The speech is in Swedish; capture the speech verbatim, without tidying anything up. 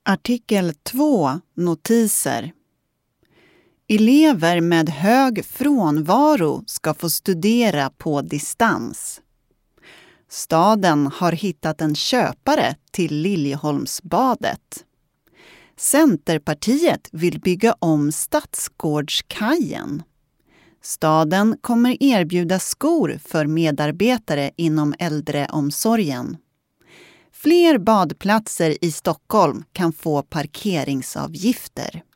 Artikel två. Notiser. Elever med hög frånvaro ska få studera på distans. Staden har hittat en köpare till Liljeholmsbadet. Centerpartiet vill bygga om Stadsgårdskajen. Staden kommer erbjuda skor för medarbetare inom äldreomsorgen. Fler badplatser i Stockholm kan få parkeringsavgifter.